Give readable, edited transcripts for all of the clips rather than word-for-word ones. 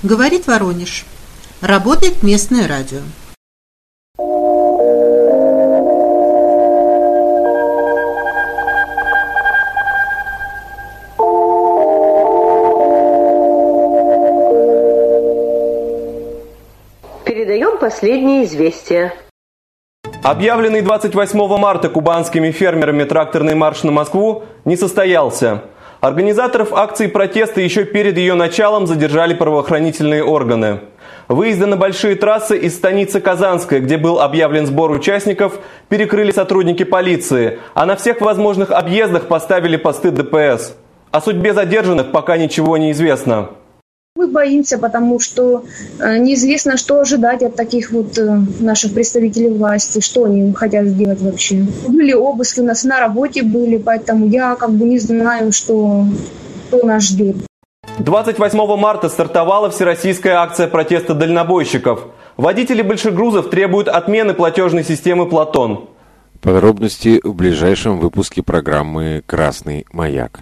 Говорит Воронеж. Работает местное радио. Передаем последние известия. Объявленный 28 марта кубанскими фермерами тракторный марш на Москву не состоялся. Организаторов акции протеста еще перед ее началом задержали правоохранительные органы. Выезды на большие трассы из станицы Казанской, где был объявлен сбор участников, перекрыли сотрудники полиции, а на всех возможных объездах поставили посты ДПС. О судьбе задержанных пока ничего не известно. Мы боимся, потому что неизвестно, что ожидать от таких вот наших представителей власти, что они хотят сделать вообще. Были обыски, у нас на работе были, поэтому я не знаю, что нас ждет. 28 марта стартовала всероссийская акция протеста дальнобойщиков. Водители большегрузов требуют отмены платежной системы «Платон». Подробности в ближайшем выпуске программы «Красный маяк».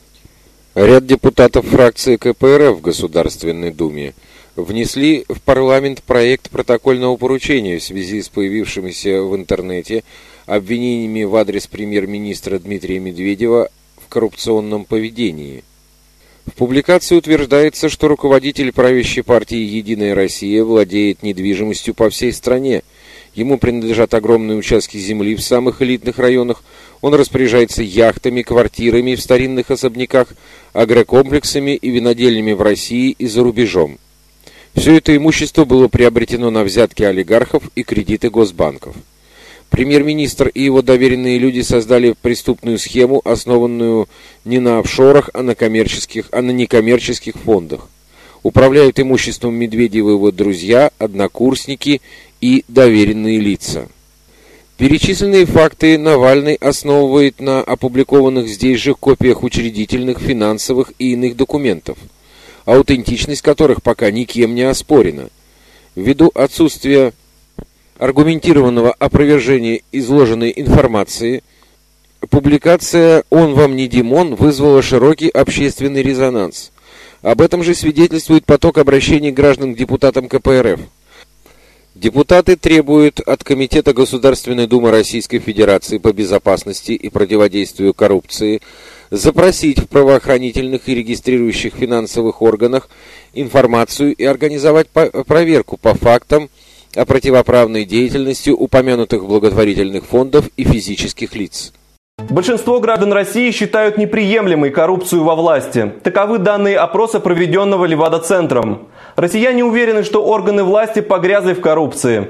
Ряд депутатов фракции КПРФ в Государственной Думе внесли в парламент проект протокольного поручения в связи с появившимися в интернете обвинениями в адрес премьер-министра Дмитрия Медведева в коррупционном поведении. В публикации утверждается, что руководитель правящей партии «Единая Россия» владеет недвижимостью по всей стране. Ему принадлежат огромные участки земли в самых элитных районах. Он распоряжается яхтами, квартирами в старинных особняках, агрокомплексами и винодельнями в России и за рубежом. Все это имущество было приобретено на взятки олигархов и кредиты госбанков. Премьер-министр и его доверенные люди создали преступную схему, основанную не на офшорах, а на некоммерческих фондах. Управляют имуществом Медведева его друзья, однокурсники и доверенные лица. Перечисленные факты Навальный основывает на опубликованных здесь же копиях учредительных, финансовых и иных документов, аутентичность которых пока никем не оспорена. Ввиду отсутствия аргументированного опровержения изложенной информации, публикация «Он вам не Димон» вызвала широкий общественный резонанс. Об этом же свидетельствует поток обращений граждан к депутатам КПРФ. Депутаты требуют от Комитета Государственной Думы Российской Федерации по безопасности и противодействию коррупции запросить в правоохранительных и регистрирующих финансовых органах информацию и организовать проверку по фактам о противоправной деятельности упомянутых благотворительных фондов и физических лиц. Большинство граждан России считают неприемлемой коррупцию во власти. Таковы данные опроса, проведенного Левада-центром. Россияне уверены, что органы власти погрязли в коррупции.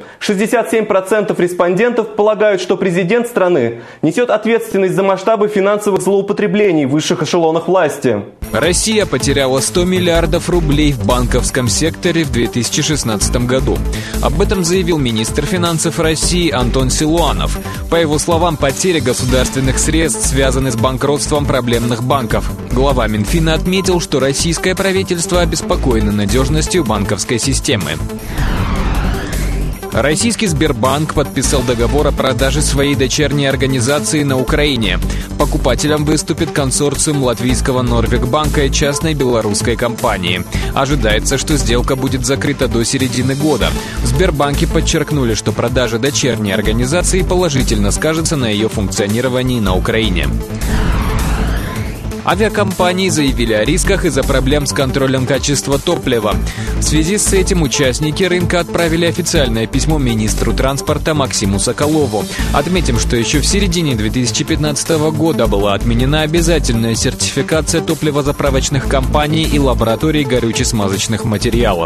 67% респондентов полагают, что президент страны несет ответственность за масштабы финансовых злоупотреблений в высших эшелонах власти. Россия потеряла 100 миллиардов рублей в банковском секторе в 2016 году. Об этом заявил министр финансов России Антон Силуанов. По его словам, потери государственных средств связаны с банкротством проблемных банков. Глава Минфина отметил, что российское правительство обеспокоено надежностью банковской системы. Российский Сбербанк подписал договор о продаже своей дочерней организации на Украине. Покупателем выступит консорциум латвийского Норвегбанка и частной белорусской компании. Ожидается, что сделка будет закрыта до середины года. В Сбербанке подчеркнули, что продажа дочерней организации положительно скажется на ее функционировании на Украине. Авиакомпании заявили о рисках из-за проблем с контролем качества топлива. В связи с этим участники рынка отправили официальное письмо министру транспорта Максиму Соколову. Отметим, что еще в середине 2015 года была отменена обязательная сертификация топливозаправочных компаний и лабораторий горюче-смазочных материалов.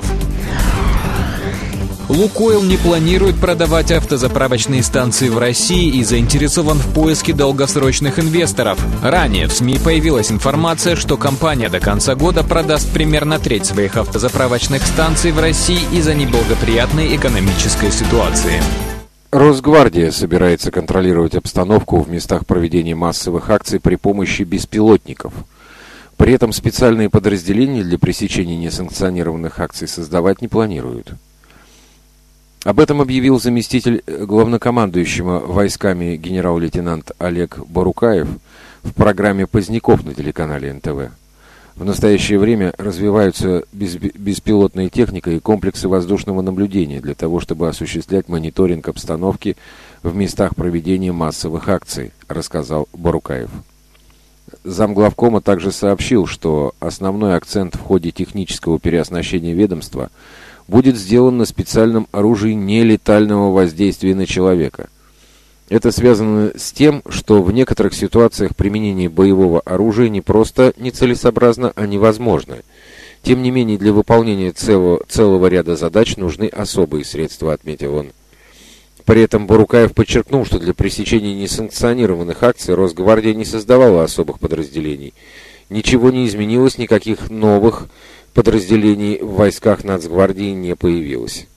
«Лукойл» не планирует продавать автозаправочные станции в России и заинтересован в поиске долгосрочных инвесторов. Ранее в СМИ появилась информация, что компания до конца года продаст примерно треть своих автозаправочных станций в России из-за неблагоприятной экономической ситуации. Росгвардия собирается контролировать обстановку в местах проведения массовых акций при помощи беспилотников. При этом специальные подразделения для пресечения несанкционированных акций создавать не планируют. Об этом объявил заместитель главнокомандующего войсками генерал-лейтенант Олег Барукаев в программе «Поздняков» на телеканале НТВ. В настоящее время развиваются беспилотная техника и комплексы воздушного наблюдения для того, чтобы осуществлять мониторинг обстановки в местах проведения массовых акций, рассказал Барукаев. Замглавкома также сообщил, что основной акцент в ходе технического переоснащения ведомства будет сделан на специальном оружии нелетального воздействия на человека. Это связано с тем, что в некоторых ситуациях применение боевого оружия не просто нецелесообразно, а невозможно. Тем не менее, для выполнения целого ряда задач нужны особые средства, отметил он. При этом Барукаев подчеркнул, что для пресечения несанкционированных акций Росгвардия не создавала особых подразделений. Ничего не изменилось, никаких новых подразделений в войсках Нацгвардии не появилось.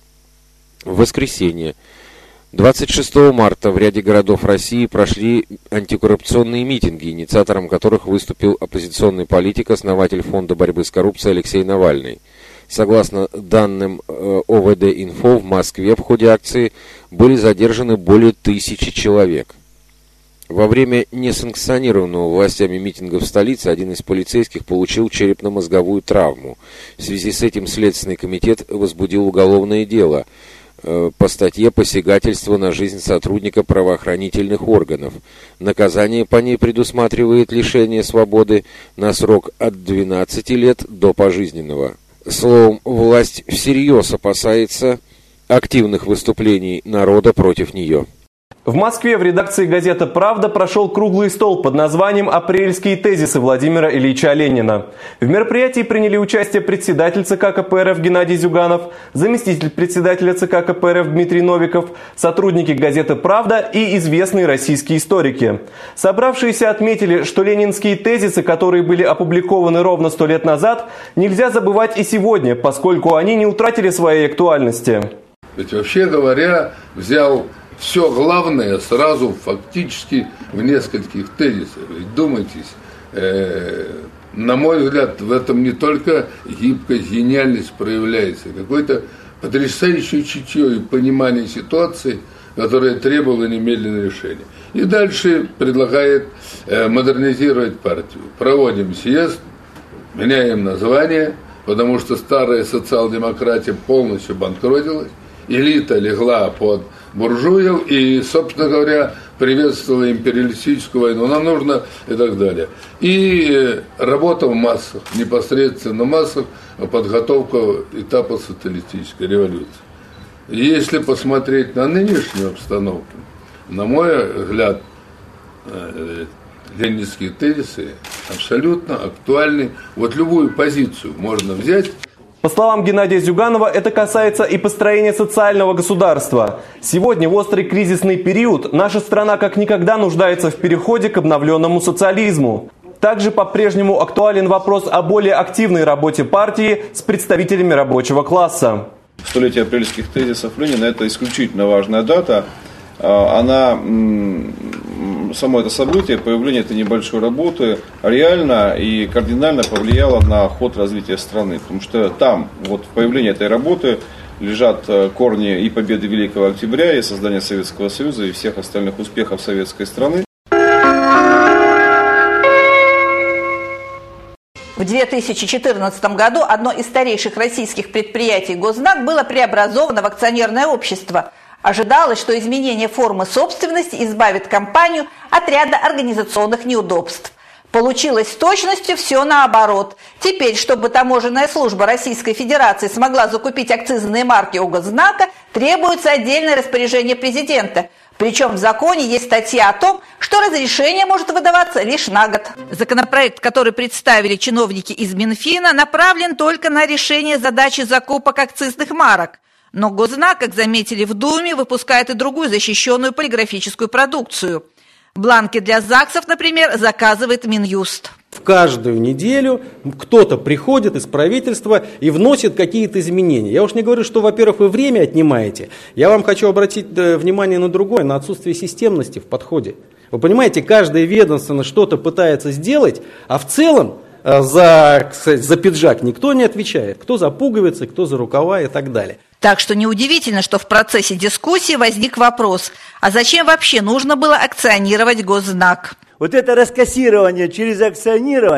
В воскресенье, 26 марта, в ряде городов России прошли антикоррупционные митинги, инициатором которых выступил оппозиционный политик, основатель Фонда борьбы с коррупцией Алексей Навальный. Согласно данным ОВД-Инфо, в Москве в ходе акции были задержаны более 1000 человек. Во время несанкционированного властями митинга в столице один из полицейских получил черепно-мозговую травму. В связи с этим Следственный комитет возбудил уголовное дело по статье «Посягательство на жизнь сотрудника правоохранительных органов». Наказание по ней предусматривает лишение свободы на срок от 12 лет до пожизненного. Словом, власть всерьез опасается активных выступлений народа против нее. В Москве в редакции газеты «Правда» прошел круглый стол под названием «Апрельские тезисы Владимира Ильича Ленина». В мероприятии приняли участие председатель ЦК КПРФ Геннадий Зюганов, заместитель председателя ЦК КПРФ Дмитрий Новиков, сотрудники газеты «Правда» и известные российские историки. Собравшиеся отметили, что ленинские тезисы, которые были опубликованы ровно 100 лет назад, нельзя забывать и сегодня, поскольку они не утратили своей актуальности. Ведь вообще говоря, взял все главное сразу фактически в нескольких тезисах. Ведь думайтесь, на мой взгляд, в этом не только гибкость, гениальность проявляется, какое-то потрясающее чутье и понимание ситуации, которое требовало немедленного решения. И дальше предлагает модернизировать партию. Проводим съезд, меняем название, потому что старая социал-демократия полностью банкротилась, элита легла под буржуев и, собственно говоря, приветствовала империалистическую войну. Нам нужно и так далее. И работа в массах, непосредственно в массах, подготовка этапа социалистической революции. Если посмотреть на нынешнюю обстановку, на мой взгляд, ленинские тезисы абсолютно актуальны. Вот любую позицию можно взять. По словам Геннадия Зюганова, это касается и построения социального государства. Сегодня, в острый кризисный период, наша страна как никогда нуждается в переходе к обновленному социализму. Также по-прежнему актуален вопрос о более активной работе партии с представителями рабочего класса. Столетие апрельских тезисов Ленина – это исключительно важная дата. Само это событие, появление этой небольшой работы реально и кардинально повлияло на ход развития страны. Потому что там, вот в появлении этой работы, лежат корни и победы Великого Октября, и создания Советского Союза, и всех остальных успехов советской страны. В 2014 году одно из старейших российских предприятий «Гознак» было преобразовано в акционерное общество. Ожидалось, что изменение формы собственности избавит компанию от ряда организационных неудобств. Получилось с точностью все наоборот. Теперь, чтобы таможенная служба Российской Федерации смогла закупить акцизные марки у Гознака, требуется отдельное распоряжение президента. Причем в законе есть статья о том, что разрешение может выдаваться лишь на год. Законопроект, который представили чиновники из Минфина, направлен только на решение задачи закупок акцизных марок. Но Гознак, как заметили в Думе, выпускает и другую защищенную полиграфическую продукцию. Бланки для ЗАГСов, например, заказывает Минюст. В каждую неделю кто-то приходит из правительства и вносит какие-то изменения. Я уж не говорю, что, во-первых, вы время отнимаете. Я вам хочу обратить внимание на другое, на отсутствие системности в подходе. Вы понимаете, каждое ведомство что-то пытается сделать, а в целом за пиджак никто не отвечает. Кто за пуговицы, кто за рукава и так далее. Так что неудивительно, что в процессе дискуссии возник вопрос, а зачем вообще нужно было акционировать Гознак? Вот это раскассирование через акционирование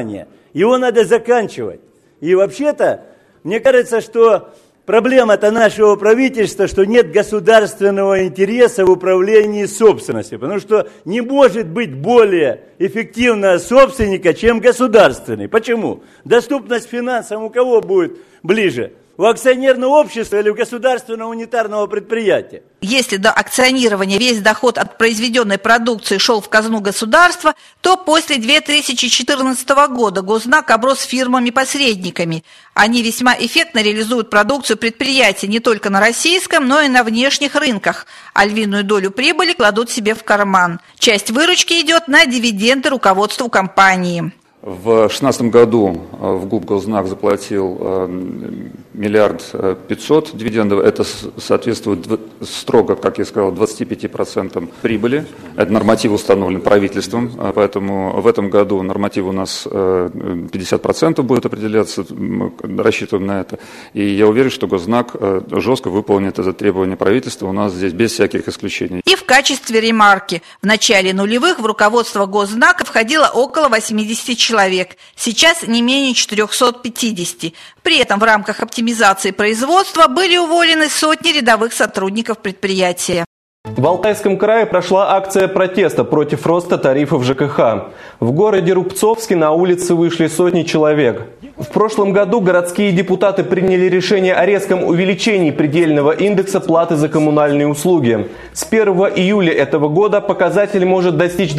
Его надо заканчивать. И вообще-то, мне кажется, что проблема-то нашего правительства, что нет государственного интереса в управлении собственностью. Потому что не может быть более эффективного собственника, чем государственный. Почему? Доступность финансам у кого будет ближе? У акционерного общества или у государственного унитарного предприятия? Если до акционирования весь доход от произведенной продукции шел в казну государства, то после 2014 года Гознак оброс фирмами-посредниками. Они весьма эффектно реализуют продукцию предприятий не только на российском, но и на внешних рынках, а львиную долю прибыли кладут себе в карман. Часть выручки идет на дивиденды руководству компании. В 2016 году в ГУП Гознак заплатил 1 500 000 000 дивидендов. Это соответствует строго, как я сказал, 25% прибыли. Это норматив установлен правительством, поэтому в этом году норматив у нас 50% будет определяться, мы рассчитываем на это. И я уверен, что Гознак жестко выполнит это требование правительства у нас здесь без всяких исключений. И в качестве ремарки. В начале нулевых в руководство Гознака входило около 80 человек. Сейчас не менее 450. При этом в рамках оптимизации производства были уволены сотни рядовых сотрудников предприятия. В Алтайском крае прошла акция протеста против роста тарифов ЖКХ. В городе Рубцовске на улицы вышли сотни человек. В прошлом году городские депутаты приняли решение о резком увеличении предельного индекса платы за коммунальные услуги. С 1 июля этого года показатель может достичь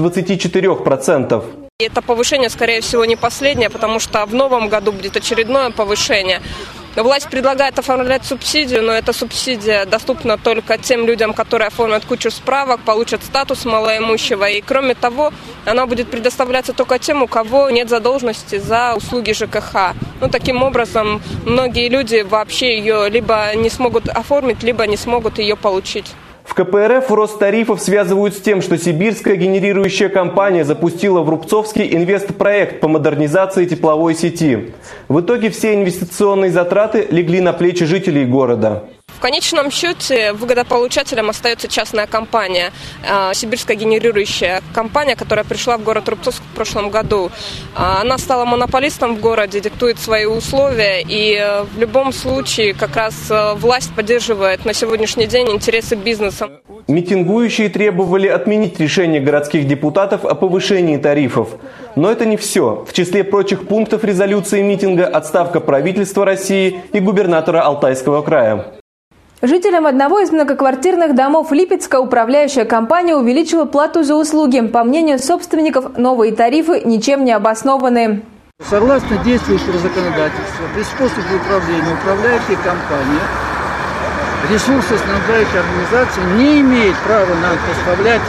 24%. Это повышение, скорее всего, не последнее, потому что в новом году будет очередное повышение. Власть предлагает оформлять субсидию, но эта субсидия доступна только тем людям, которые оформят кучу справок, получат статус малоимущего. И кроме того, она будет предоставляться только тем, у кого нет задолженности за услуги ЖКХ. Таким образом, многие люди вообще ее либо не смогут оформить, либо не смогут ее получить. В КПРФ рост тарифов связывают с тем, что сибирская генерирующая компания запустила в Рубцовске инвестпроект по модернизации тепловой сети. В итоге все инвестиционные затраты легли на плечи жителей города. В конечном счете выгодополучателем остается частная компания, сибирская генерирующая компания, которая пришла в город Рубцовск в прошлом году. Она стала монополистом в городе, диктует свои условия, и в любом случае как раз власть поддерживает на сегодняшний день интересы бизнеса. Митингующие требовали отменить решение городских депутатов о повышении тарифов. Но это не все. В числе прочих пунктов резолюции митинга отставка правительства России и губернатора Алтайского края. Жителям одного из многоквартирных домов Липецка управляющая компания увеличила плату за услуги. По мнению собственников, новые тарифы ничем не обоснованы. Согласно действующему законодательству, при способе управления управляющая компания, ресурсоснабжающая организация не имеет права нам поставлять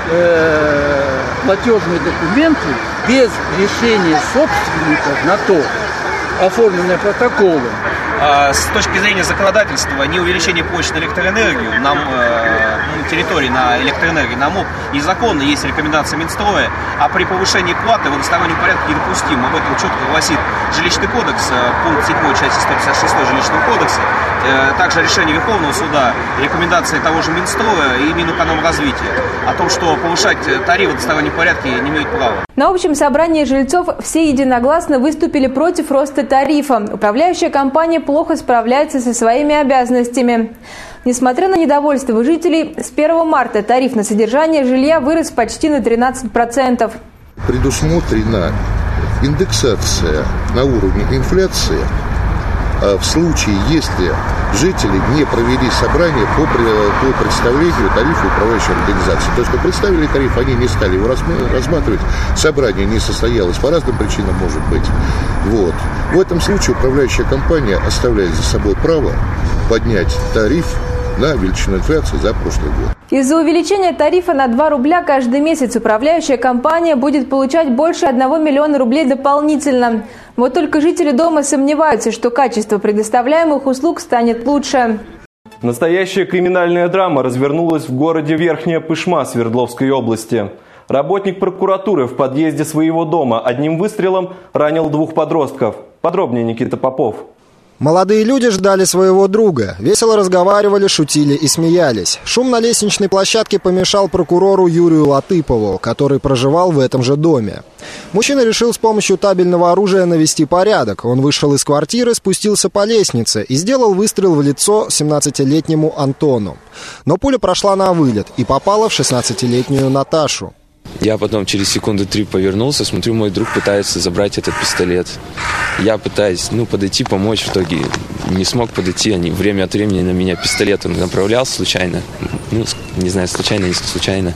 платежные документы без решения собственников на то, оформленное протоколом. С точки зрения законодательства, ни увеличение площади на электроэнергию, нам территории на электроэнергию нам незаконно, есть рекомендация Минстроя, а при повышении платы в одностороннем порядке недопустимо. Об этом четко гласит жилищный кодекс, пункт 7 части 156 жилищного кодекса, также решение Верховного суда, рекомендации того же Минстроя и Минэкономразвития о том, что повышать тариф в одностороннем порядке не имеют права. На общем собрании жильцов все единогласно выступили против роста тарифа. Управляющая компания плохо справляется со своими обязанностями. Несмотря на недовольство жителей, с 1 марта тариф на содержание жилья вырос почти на 13%. Предусмотрена индексация на уровне инфляции в случае, если жители не провели собрание по представлению тарифа управляющей организации. То есть, что представили тариф, они не стали его рассматривать, собрание не состоялось, по разным причинам может быть. Вот. В этом случае управляющая компания оставляет за собой право поднять тариф на величину инфляции за прошлый год. Из-за увеличения тарифа на 2 рубля каждый месяц управляющая компания будет получать больше 1 миллиона рублей дополнительно. Вот только жители дома сомневаются, что качество предоставляемых услуг станет лучше. Настоящая криминальная драма развернулась в городе Верхняя Пышма Свердловской области. Работник прокуратуры в подъезде своего дома одним выстрелом ранил 2 подростков. Подробнее Никита Попов. Молодые люди ждали своего друга, весело разговаривали, шутили и смеялись. Шум на лестничной площадке помешал прокурору Юрию Латыпову, который проживал в этом же доме. Мужчина решил с помощью табельного оружия навести порядок. Он вышел из квартиры, спустился по лестнице и сделал выстрел в лицо 17-летнему Антону. Но пуля прошла на вылет и попала в 16-летнюю Наташу. Я потом через секунды 3 повернулся, смотрю, мой друг пытается забрать этот пистолет. Я пытаюсь, подойти, помочь, в итоге не смог подойти. Они время от времени на меня пистолет он направлял случайно. Не знаю, случайно, не случайно.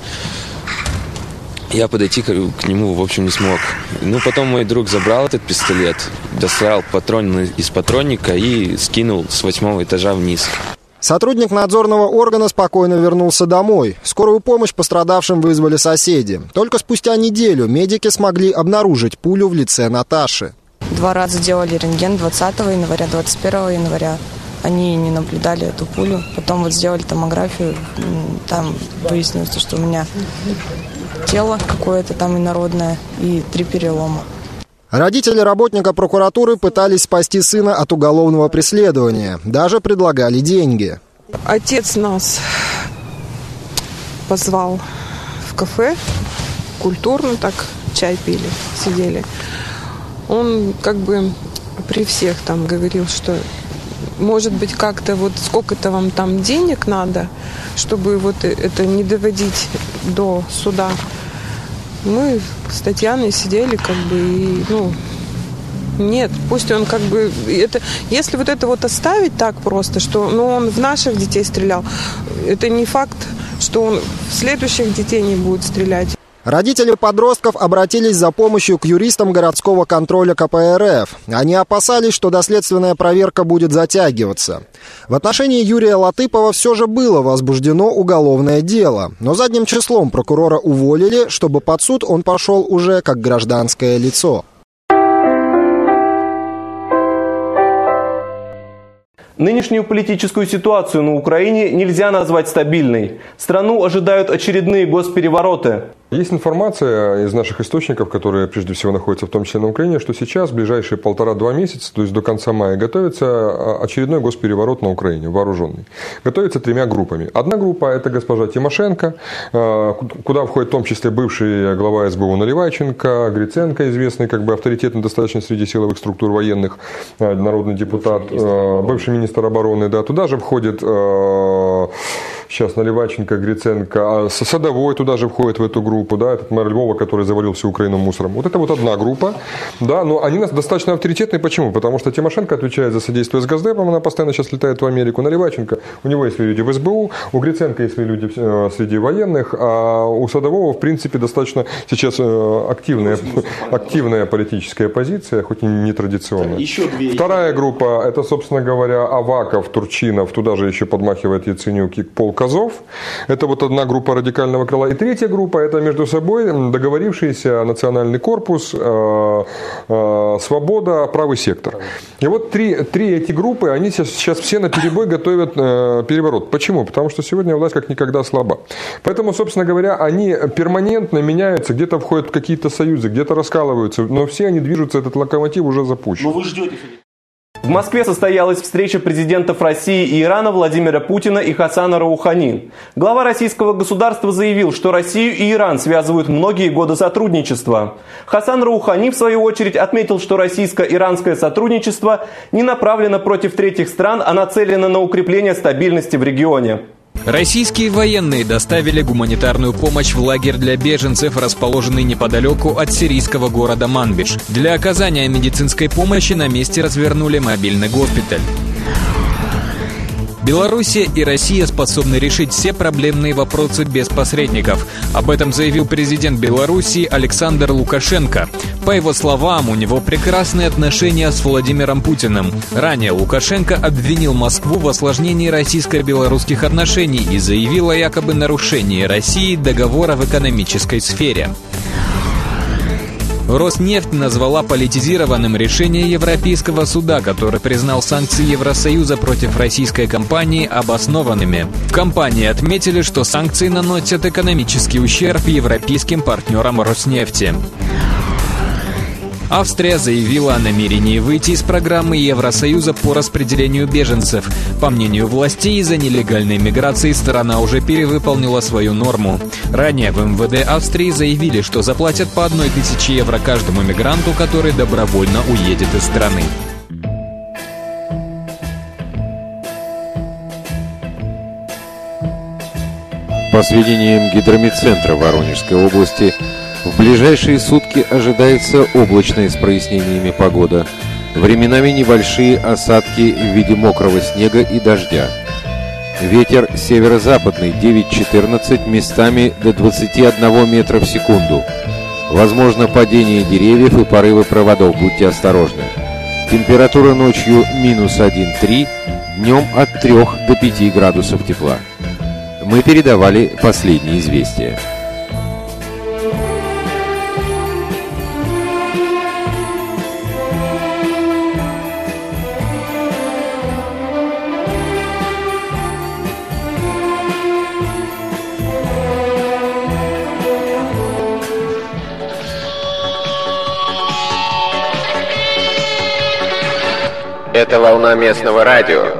Я подойти к нему, в общем, не смог. Потом мой друг забрал этот пистолет, достал патрон из патронника и скинул с 8-го этажа вниз. Сотрудник надзорного органа спокойно вернулся домой. Скорую помощь пострадавшим вызвали соседи. Только спустя неделю медики смогли обнаружить пулю в лице Наташи. 2 раза делали рентген 20 января, 21 января. Они не наблюдали эту пулю. Потом сделали томографию. Там выяснилось, что у меня тело какое-то там инородное и 3 перелома. Родители работника прокуратуры пытались спасти сына от уголовного преследования. Даже предлагали деньги. Отец нас позвал в кафе, культурно так, чай пили, сидели. Он при всех там говорил, что может быть как-то сколько-то вам там денег надо, чтобы это не доводить до суда. Мы с Татьяной сидели нет, пусть он это, если это оставить так просто, что он в наших детей стрелял, это не факт, что он в следующих детей не будет стрелять. Родители подростков обратились за помощью к юристам городского контроля КПРФ. Они опасались, что доследственная проверка будет затягиваться. В отношении Юрия Латыпова все же было возбуждено уголовное дело, но задним числом прокурора уволили, чтобы под суд он пошел уже как гражданское лицо. Нынешнюю политическую ситуацию на Украине нельзя назвать стабильной. Страну ожидают очередные госперевороты. Есть информация из наших источников, которые прежде всего находятся в том числе на Украине, что сейчас, в ближайшие 1,5-2 месяца, то есть до конца мая, готовится очередной госпереворот на Украине, вооруженный. Готовится 3 группами. Одна группа – это госпожа Тимошенко, куда входит в том числе бывший глава СБУ Наливайченко, Гриценко, известный авторитетный достаточно среди силовых структур военных, народный депутат, бывший министр обороны. Да, туда же входит сейчас Наливайченко, Гриценко, Садовой туда же входит в эту группу. Да, этот мэр Львова, который завалил всю Украину мусором. Это одна группа, да, но они достаточно авторитетные. Почему? Потому что Тимошенко отвечает за содействие с Госдепом, она постоянно сейчас летает в Америку. Наливайченко, у него есть свои люди в СБУ, у Гриценко есть свои люди среди военных, а у Садового, в принципе, достаточно сейчас активная политическая позиция, хоть и нетрадиционная. Вторая группа, это, собственно говоря, Аваков, Турчинов, туда же еще подмахивает Яценюк и Пол Козов. Это одна группа радикального крыла. И третья группа, это между собой договорившийся национальный корпус, свобода, правый сектор. И три эти группы, они сейчас все наперебой готовят переворот. Почему? Потому что сегодня власть как никогда слаба. Поэтому, собственно говоря, они перманентно меняются, где-то входят в какие-то союзы, где-то раскалываются, но все они движутся, этот локомотив уже запущен. Но вы ждете... В Москве состоялась встреча президентов России и Ирана Владимира Путина и Хасана Роухани. Глава российского государства заявил, что Россию и Иран связывают многие годы сотрудничества. Хасан Роухани, в свою очередь, отметил, что российско-иранское сотрудничество не направлено против третьих стран, а нацелено на укрепление стабильности в регионе. Российские военные доставили гуманитарную помощь в лагерь для беженцев, расположенный неподалеку от сирийского города Манбиш. Для оказания медицинской помощи на месте развернули мобильный госпиталь. Белоруссия и Россия способны решить все проблемные вопросы без посредников. Об этом заявил президент Белоруссии Александр Лукашенко. По его словам, у него прекрасные отношения с Владимиром Путиным. Ранее Лукашенко обвинил Москву в осложнении российско-белорусских отношений и заявил о якобы нарушении России договора в экономической сфере. Роснефть назвала политизированным решение Европейского суда, который признал санкции Евросоюза против российской компании обоснованными. В компании отметили, что санкции наносят экономический ущерб европейским партнерам Роснефти. Австрия заявила о намерении выйти из программы Евросоюза по распределению беженцев. По мнению властей, из-за нелегальной миграции страна уже перевыполнила свою норму. Ранее в МВД Австрии заявили, что заплатят по 1000 евро каждому мигранту, который добровольно уедет из страны. По сведениям гидрометцентра Воронежской области, в ближайшие сутки ожидается облачная с прояснениями погода. Временами небольшие осадки в виде мокрого снега и дождя. Ветер северо-западный 9-14, местами до 21 метра в секунду. Возможно падение деревьев и порывы проводов, будьте осторожны. Температура ночью -1-3, днем от 3 до 5 градусов тепла. Мы передавали последние известия. Это волна местного радио.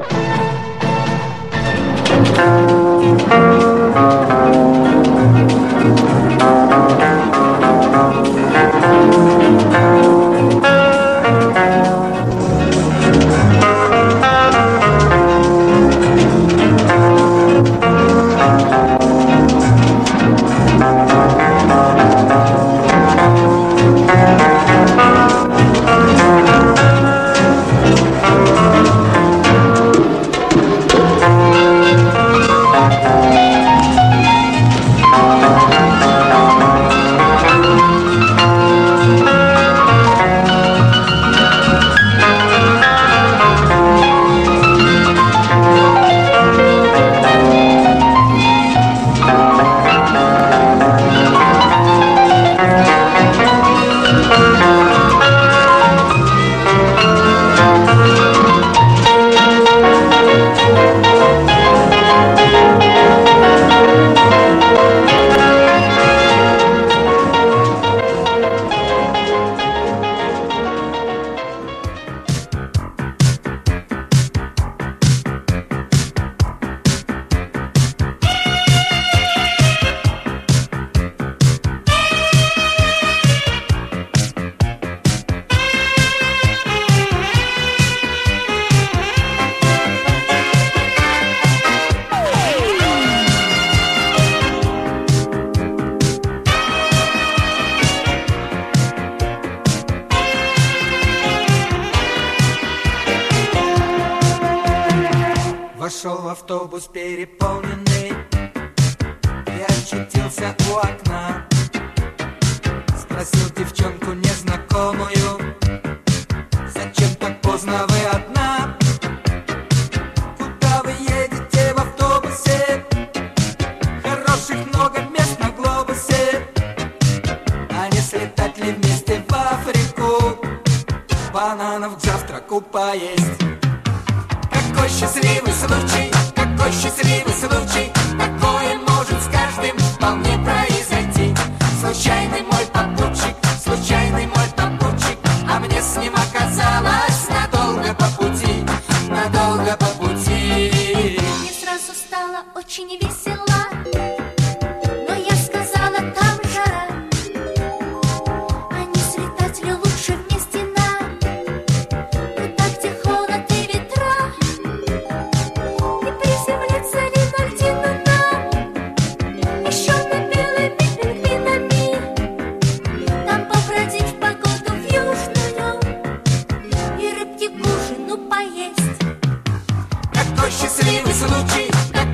Вошел в автобус переполненный и очутился у окна. Спросил девчонку незнакомую: зачем так поздно вы одна? Куда вы едете в автобусе? Хороших много мест на глобусе. А не слетать ли вместе в Африку? Бананов к завтраку поесть. Какой счастливый случай, какой счастливый случай, такое может с каждым вполне произойти. Случайный мой попутчик, а мне с ним оказалось надолго по пути, надолго по пути. Мне сразу стало очень весело, но я сказала, там жара. А не слетать ли лучше вместе нам? Туда, где холод и ветра. И приземлиться ли на льдину нам? Еще на белыми пингвинами. Там побродить в погоду в южную и рыбки к ужину поесть. Какой счастливый случай,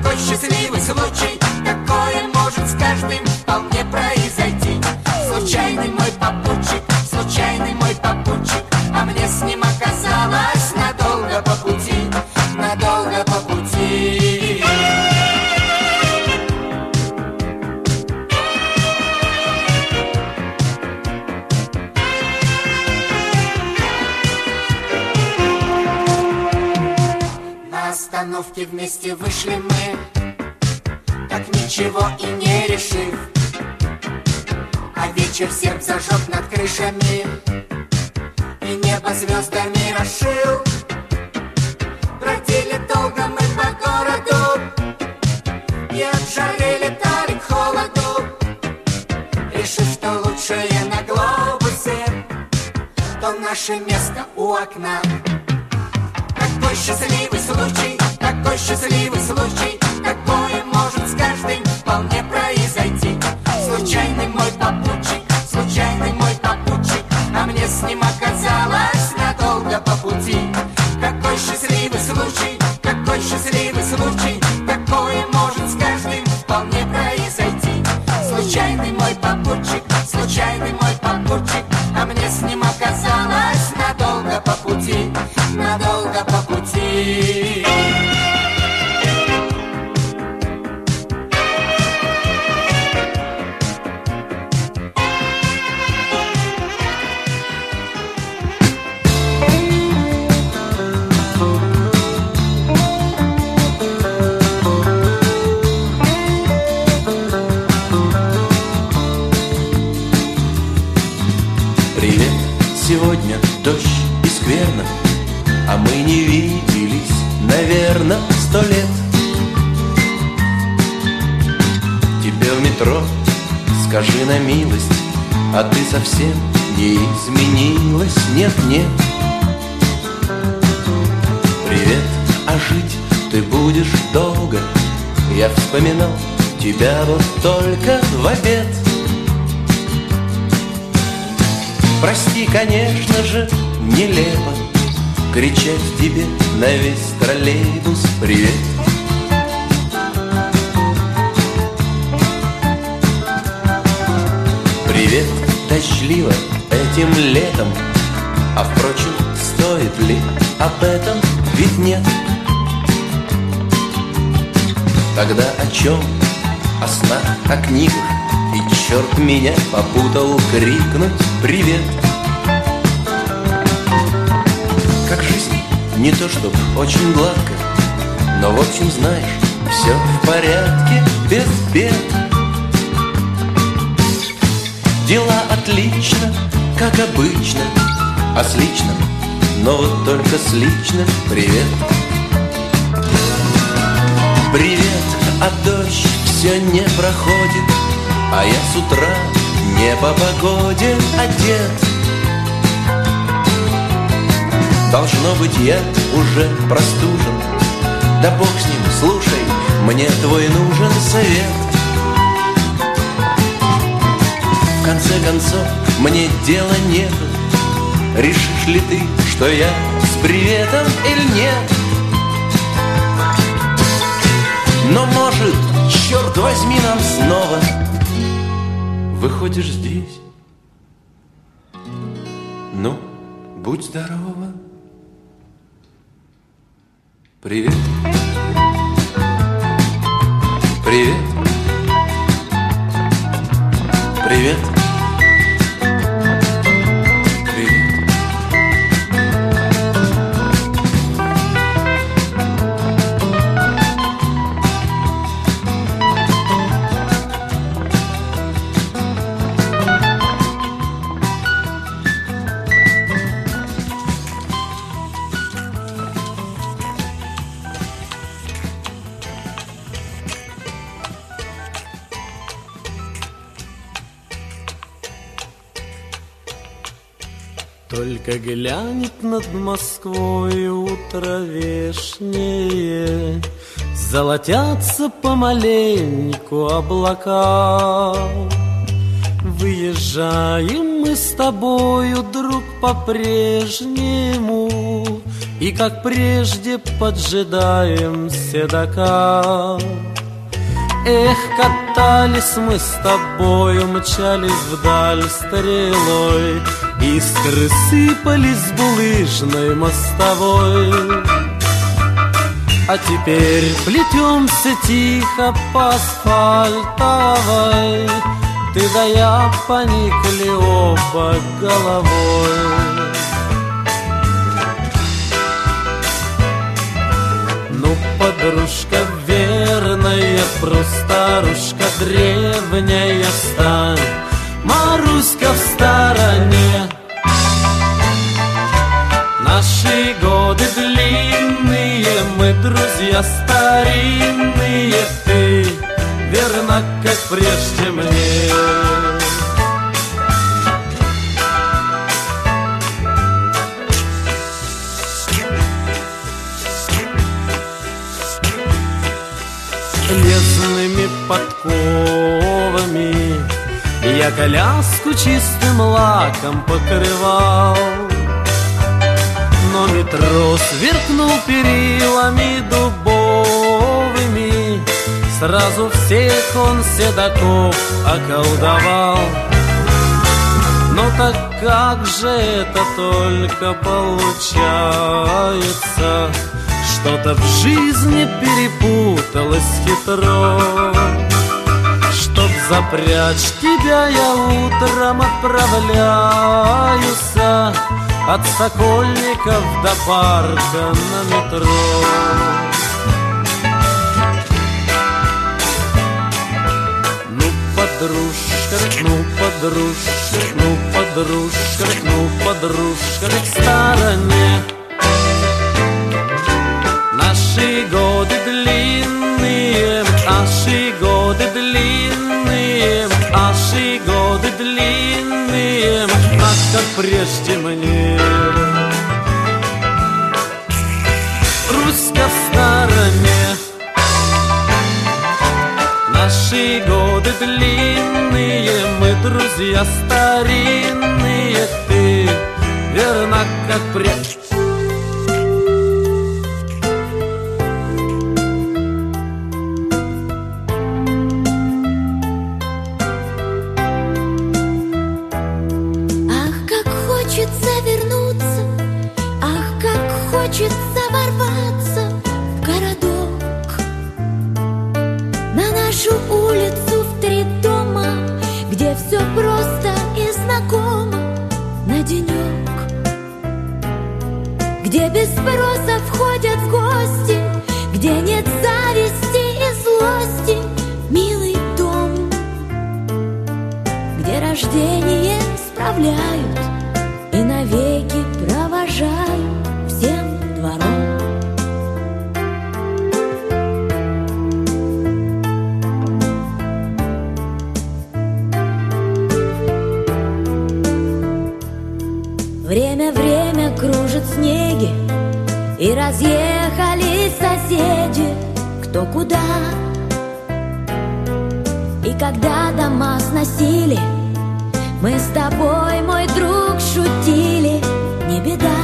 такое может с каждым вполне произойти. Случайный мой попутчик, а мне с ним оказалось надолго по пути, надолго по пути. На остановке вместе вышли мы, так ничего и не решив. А вечер серп зажег над крышами, а звездами расшил. Бродили долго мы по городу и от жары летали к холоду, решив, что лучшее на глобусе, то наше место у окна. Какой счастливый случай, такой счастливый случай, такое может с каждым вполне произойти. Случайный мой попутчик, случайный мой попутчик, а мне с ним оказалось надолго по пути. Какой счастливый случай, какой счастливый случай, такое может с каждым вполне произойти. Случайный мой попутчик, случайный мой попутчик, а мне с ним оказалось надолго по пути, надолго по пути. Привет, сегодня дождь и скверно, а мы не виделись, наверно, 100 лет. Тебе в метро скажи на милость, а ты совсем не изменилась, нет-нет. Привет, а жить ты будешь долго, я вспоминал тебя вот только в обед. Прости, конечно же, нелепо кричать тебе на весь троллейбус привет. Привет, дождливо этим летом, а впрочем, стоит ли об этом, ведь нет. Тогда о чем? О снах, о книгах, и черт меня попутал крикнуть привет. Как жизнь, не то чтоб очень гладко, но в общем знаешь, все в порядке, без бед. Дела отлично, как обычно, а с личным, но вот только с личным привет. Привет, а дождь все не проходит, а я с утра не по погоде одет. Должно быть, я уже простужен, да бог с ним, слушай, мне твой нужен совет. В конце концов, мне дела нет, решишь ли ты, что я с приветом или нет. Но может, черт возьми, нам снова выходишь здесь. Ну, будь здорова. Привет. Привет. Привет. Только глянет над Москвой утро вешнее, золотятся помаленьку облака. Выезжаем мы с тобою, друг, по-прежнему, и как прежде поджидаем седока. Эх, катались мы с тобою, мчались вдаль стрелой, искры сыпались с булыжной мостовой. А теперь плетемся тихо по асфальтовой, ты да я поникли оба головой. Ну, подружка верная, простарушка древняя, стань, Маруська, в стороне. Наши годы длинные, мы друзья старинные, ты верна, как прежде мне. Лесными подковами я коляску чистым лаком покрывал, но метро сверкнул перилами дубовыми, сразу всех он седаков околдовал. Но так как же это только получается, что-то в жизни перепуталось хитро. Чтоб запрячь тебя, я утром отправляюсь от Сокольников до парка на метро. Ну, подружка, ну, подружка, ну, подружка, ну, подружка, к стороне. Наши годы длинные, наши годы длинные, наши годы длинные, так как прежде мне. Руська в стороне. Наши годы длинные, мы друзья старинные, ты верна, как прежде. Хочется ворваться в городок, на нашу улицу в 3 дома, где все просто и знакомо, на денек, где без спроса входят в гости, где нет зависти и злости, милый дом, где рождение справляют и навеки провожают всем двором. Время кружит снеги, и разъехались соседи кто куда. И когда дома сносили, мы с тобой, мой друг, шутили, не беда.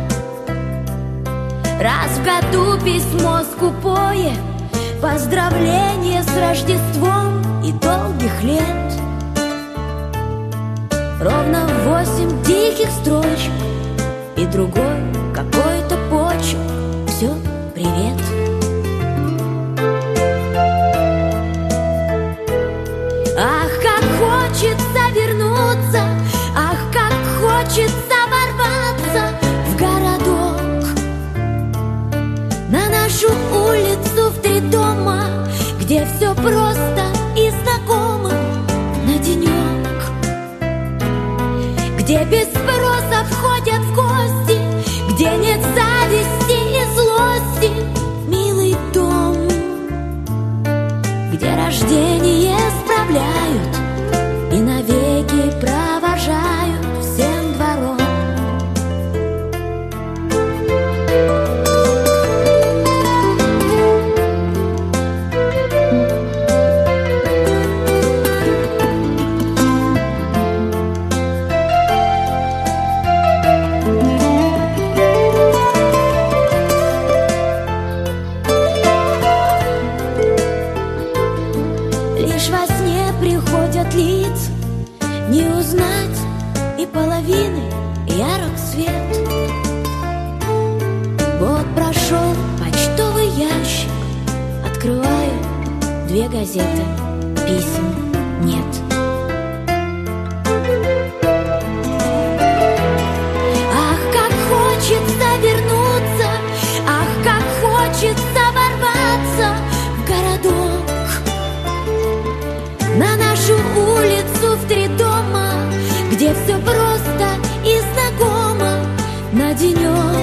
Раз в году письмо скупое, поздравление с Рождеством и долгих лет. Ровно 8 диких строчек и другой какой-то почерк. Все, привет. Ах, как хочется вернуться, ах, как хочется ворваться в городок, на нашу улицу в 3 дома, где все просто и знакомо, на денек, где без спроса входят в гости, где нет зависти и злости, милый дом, где рождение справляют и навеки провожают всем двором. Лишь во сне приходят лица, не узнать и половины ярок свет. Год прошел, почтовый ящик, открываю 2 газеты, писем нет. Ах, как хочется вернуться, ах, как хочется ворваться в городок, на нашу улицу в 3 дома, где все просто и знакомо, на денек,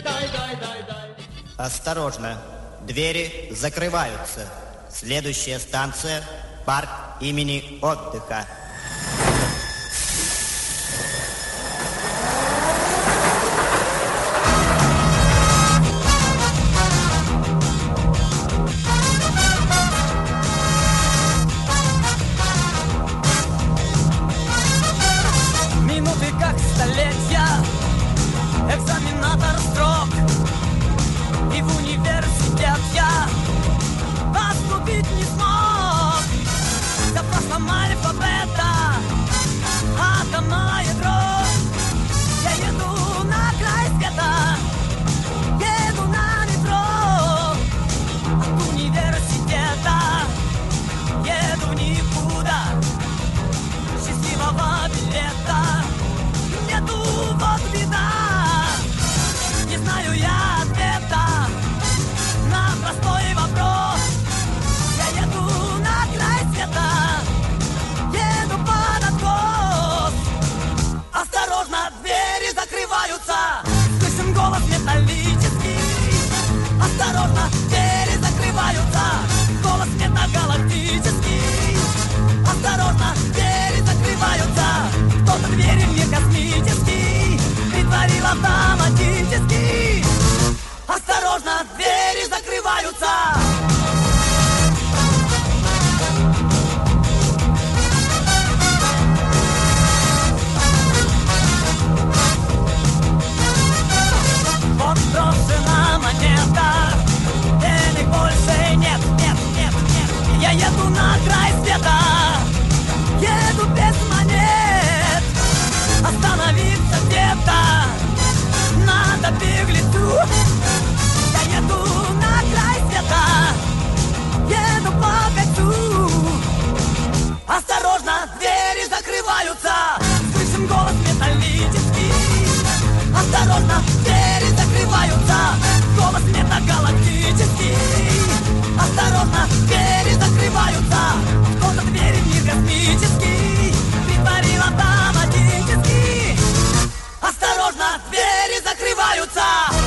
Осторожно, двери закрываются. Следующая станция – парк имени Отдыха. Минуты как столетия, экзаменатор строк. И в университет я поступить не смог. За прошлым алфавита, атомное ядро. Я еду на край света, еду на метро. От университета еду в никуда. Счастливого билета нету, вот беда. Не знаю я ответа на простой вопрос. Я еду на край света, еду под откос. Осторожно, двери закрываются, слышим голос металлический. Осторожно, двери закрываются, голос метагалактический. Осторожно, двери закрываются, кто-то двери в мир космический притворил автоматически. Осторожно, двери закрываются. Вот брошена монета, денег больше нет, нет, нет, нет. Я еду на край света, еду без монет. Остановиться где-то надо беглецу. Я еду на край света, еду по кольцу. Осторожно, двери закрываются, слышим голос металлический. Осторожно, двери закрываются, голос метагалактический. Осторожно, двери закрываются, кто-то двери в мир космический притворил автоматически. Осторожно, двери закрываются.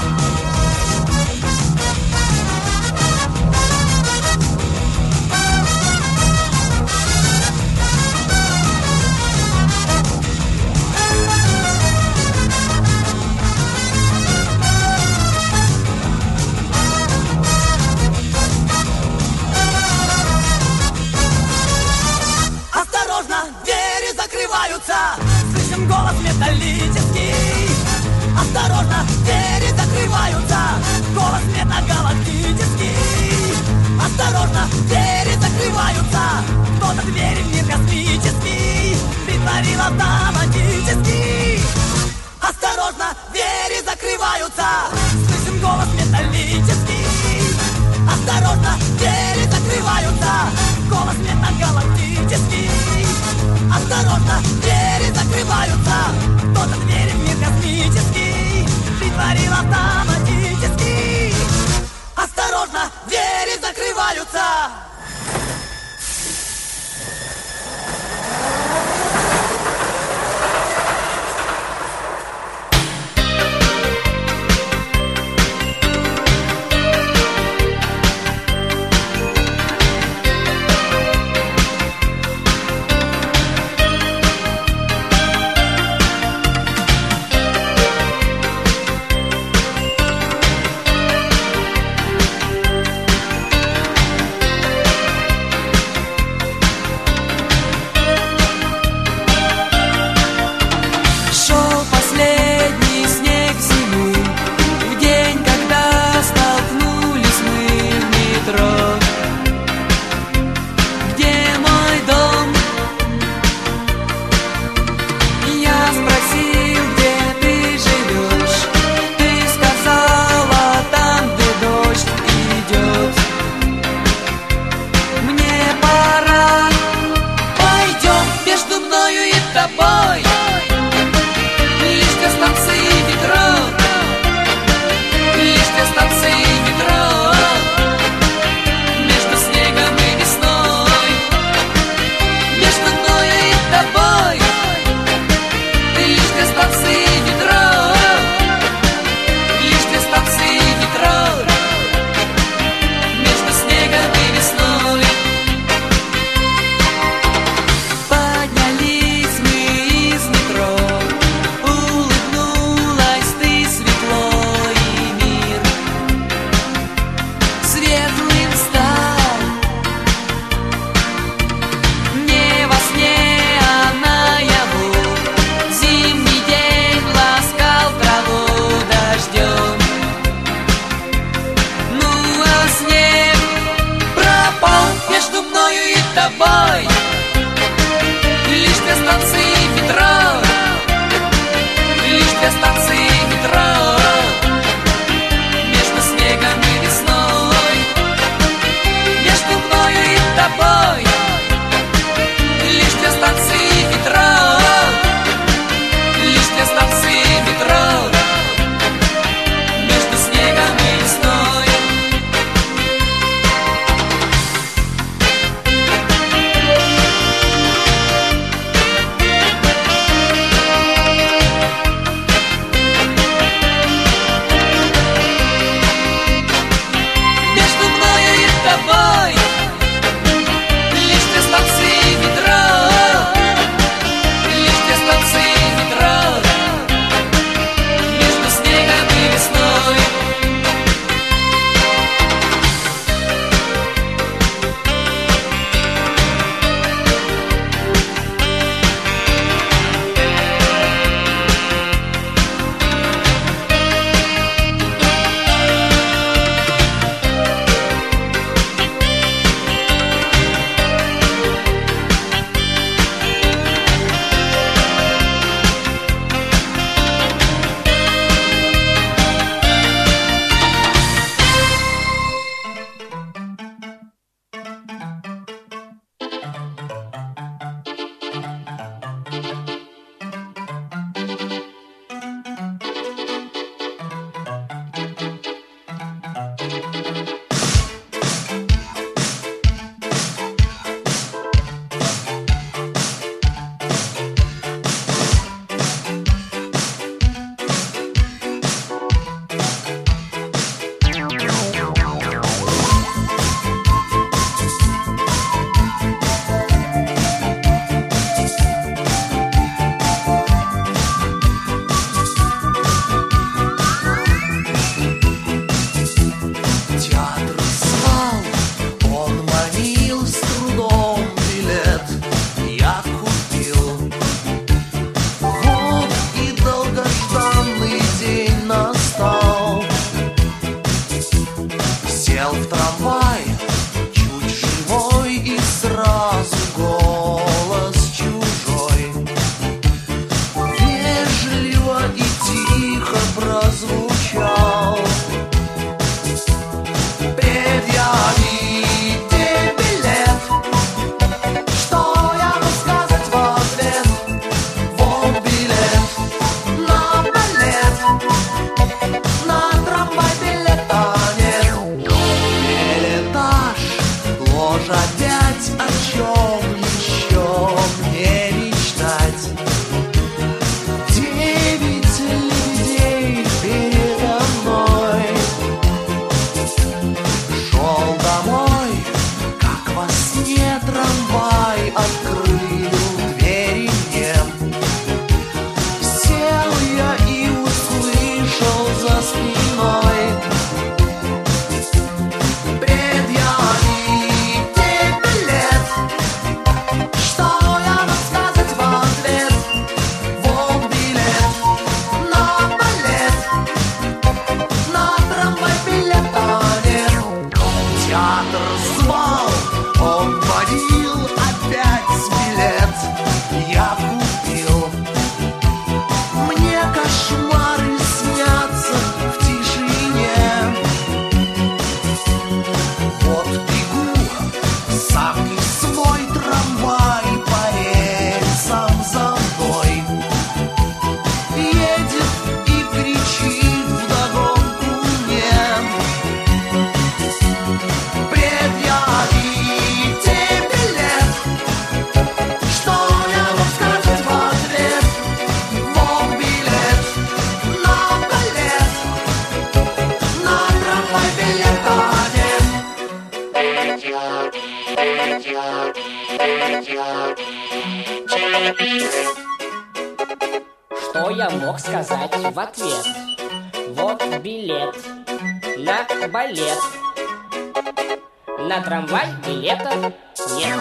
Осторожно, двери закрываются, слышим голос металлический. Осторожно, двери закрываются, голос метагалактический. Осторожно, двери закрываются, кто-то двери в мир космический притворил автоматически. Осторожно, двери закрываются, слышим голос металлический. Осторожно, двери закрываются, голос метагалактический. Осторожно, двери закрываются, кто-то двери в мир космический притворил автоматически. Осторожно, тобой. Лишь две станции метро, лишь две станции метро, между снегом и весной, между мною и тобой. Лишь две станции метро, лишь две станции метро, между снегом и весной. Между мною и тобой лишь две станции метро, лишь две станции метро, между снегом и весной. Театр звал, он манил с трудом, билет я купил. Вот и долгожданный день настал. Сел в трамвай, чуть живой, и сразу голос чужой вежливо и тихо прозвучал. Предъявите билет, что я рассказать в ответ? Вот билет на балет, на трамвай билета нет. Билетаж, ложь опять, о чем еще мне мечтать? 9 людей передо мной. Шел домой, как во сне трамвай открыл двери мне. Сел я и услышал за спиной: предъявите билет, что я рассказать в ответ? Вот билет на балет, на трамвай билета нет. Театр звал, он водил, опять билет я купил. Мне кошмары снятся в тишине. Вот бегу, сам не свой, трамвай по рельсам за мной едет и кричит вдогонку мне: предъявите билет, что я вам сказать в ответ? Вот билет на балет, на трамвай билета Что я мог сказать в ответ? Вот билет на балет, на трамвай билета нет.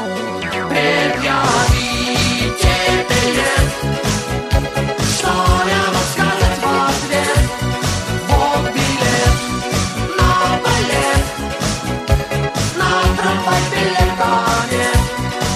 Предъявите билет, что я вам сказать в ответ? Вот билет на балет, на трамвай билета нет.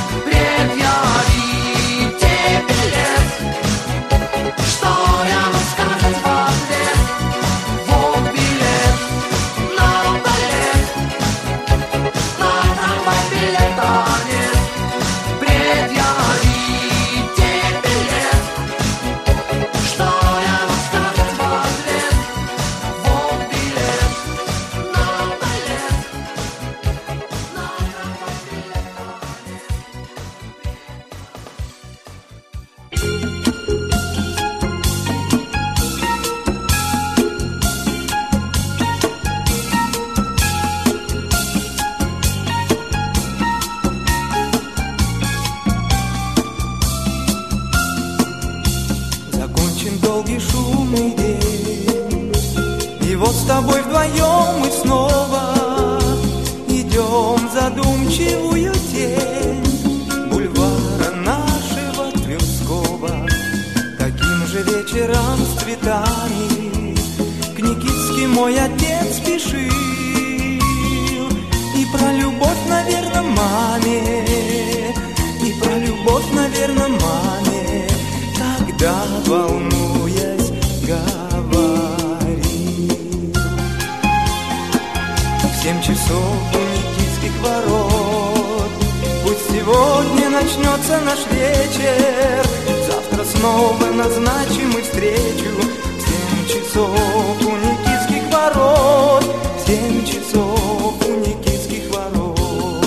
тобой вдвоем мы снова идем задумчивую тень бульвара нашего Тверского. Таким же вечером с цветами к Никитске мой отец спешил. И про любовь, наверное, маме, и про любовь, наверное, маме тогда, волнуясь, говорил. В 7 часов у Никитских ворот пусть сегодня начнется наш вечер, завтра снова назначим мы встречу. В 7 часов у Никитских ворот, в 7 часов у Никитских ворот.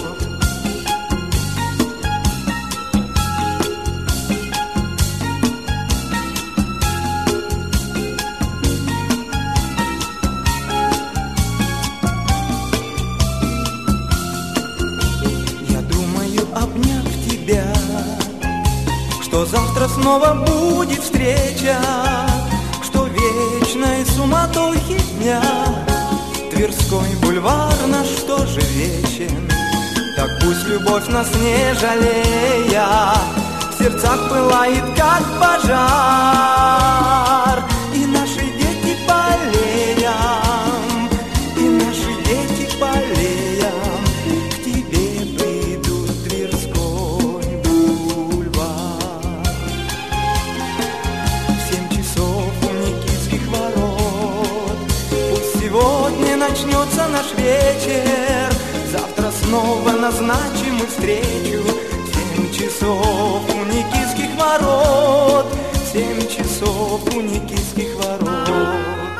Я думаю, обняв тебя, что завтра снова будет встреча, что вечной суматохи дня Тверской бульвар наш тоже вечен. Так пусть любовь нас не жалея в сердцах пылает, как пожар. И наши дети полеем, и наши дети полеем к тебе придут, Тверской бульвар. В 7 часов у Никитских ворот пусть сегодня начнется наш вечер, завтра снова назначим мы встречу. В 7 часов у Никитских ворот, в 7 часов у Никитских ворот.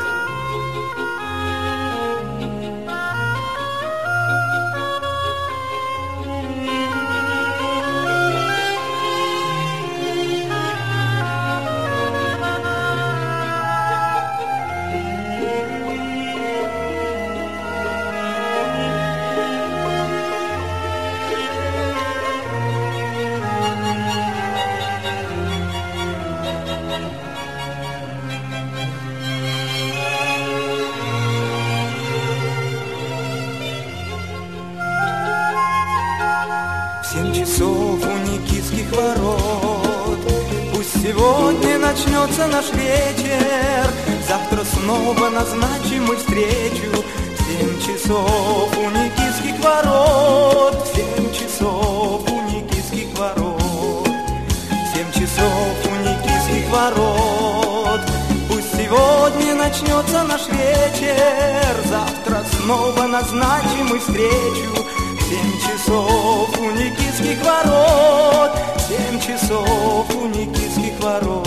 В 7 часов у Никитских ворот пусть сегодня начнется наш вечер, завтра снова назначим мы встречу. В 7 часов у Никитских ворот, в 7 часов у Никитских ворот, в 7 часов у Никитских ворот пусть сегодня начнется наш вечер, завтра снова назначим мы встречу. 7 часов у Никитских ворот, 7 часов у Никитских ворот.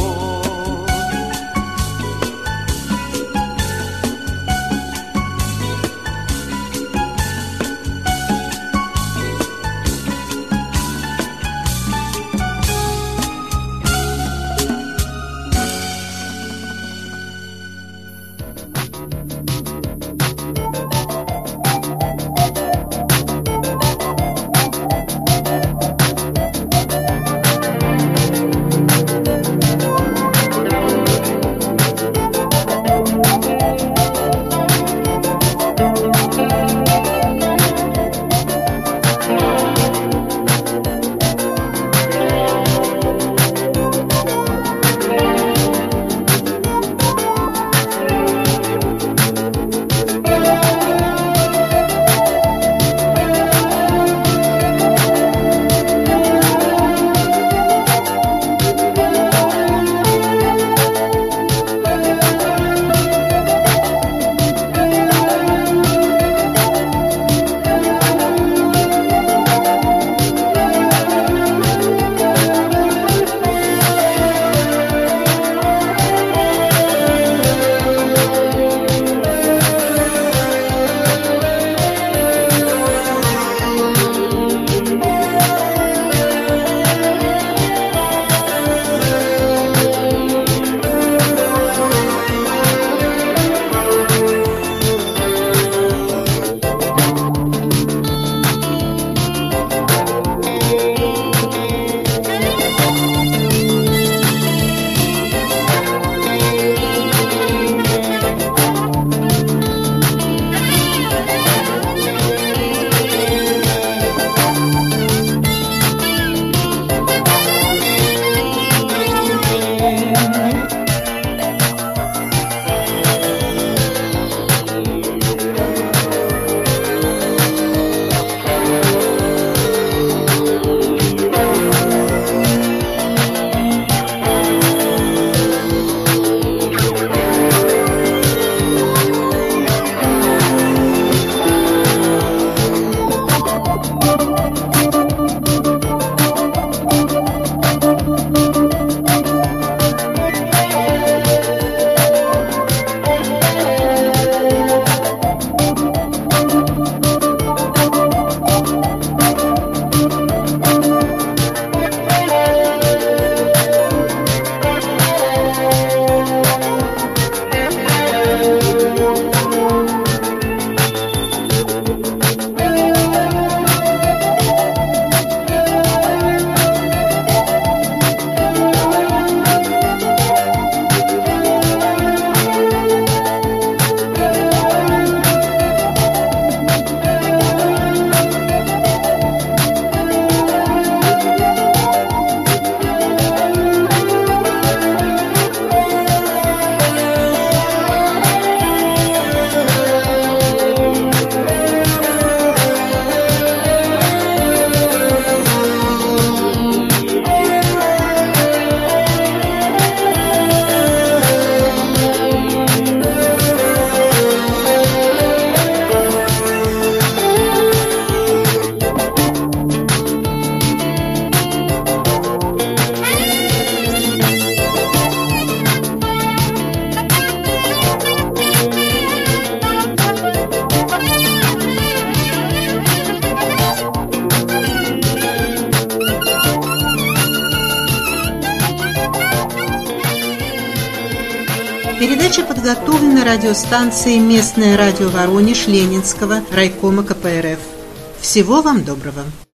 подготовлено радиостанцией «Местное радио Воронеж» Ленинского райкома КПРФ. Всего вам доброго!